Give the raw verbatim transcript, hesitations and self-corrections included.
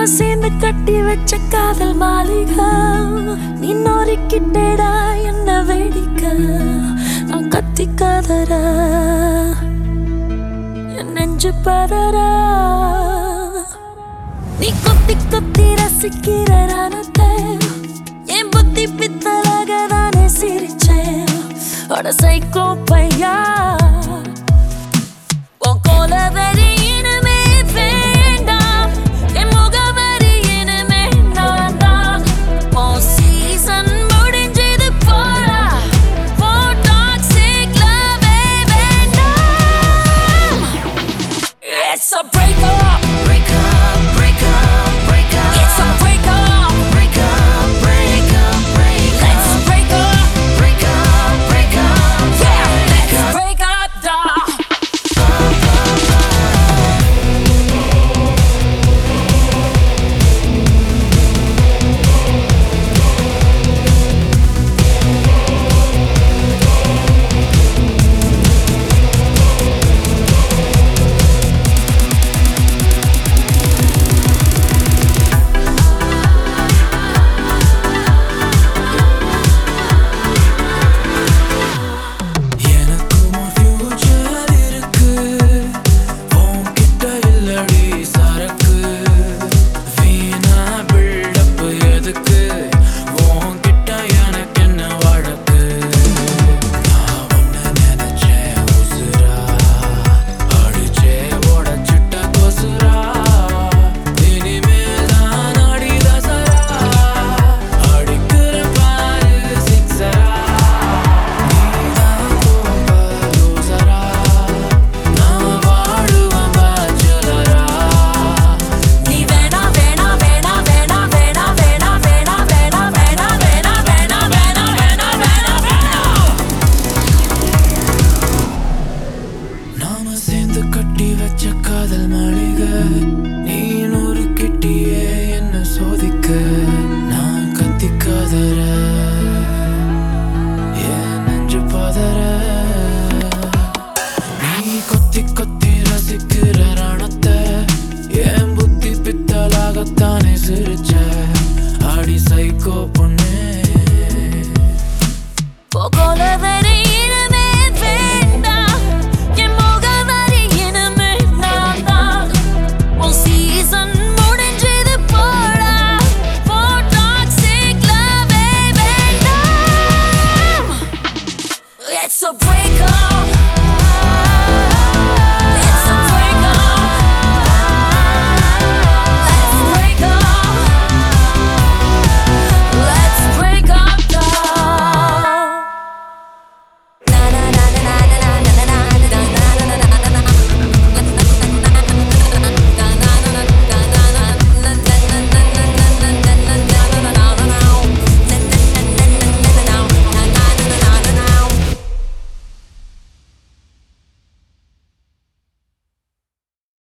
சேர்ந்து கட்டி வச்ச காதல் மாளிகை நீ நோரிக்கிட்டேடா என்ன வேடிக்க நான் கத்தி கதற என் நெஞ்சு பதற நீ கொத்தி கொத்தி ரசிக்கிற ரணத்தை என் புத்தி பித்தலாக தானே சிரிச்சேன் அட சைக்கோ பையா உன் கோலவெறி இனிமே வேண்டாம் என் முகவரி இனிமே நான் தான் உன் சீசன் முடிஞ்சது போடா உன் டாக்ஸிக் லவ்வே வேண்டாம். It's a break up, break up, break up, break up. It's a break up, break up, break up, break up. Let's break up, break up, break up. Yeah, let's break up, dawg. சேர்ந்து கட்டி வச்ச காதல் மாளிகை நீ நூறு கிட்டியே என்ன சோதிக்க நான் கத்தி கதற என் நெஞ்சு பதற நீ கொத்தி கொத்தி ரசிக்கிற ரணத்தை என் புத்தி பித்தலாகத்தானே சிரிச்ச அடி சைக்கோ பொண்ணு கோலவெறி It's a break up.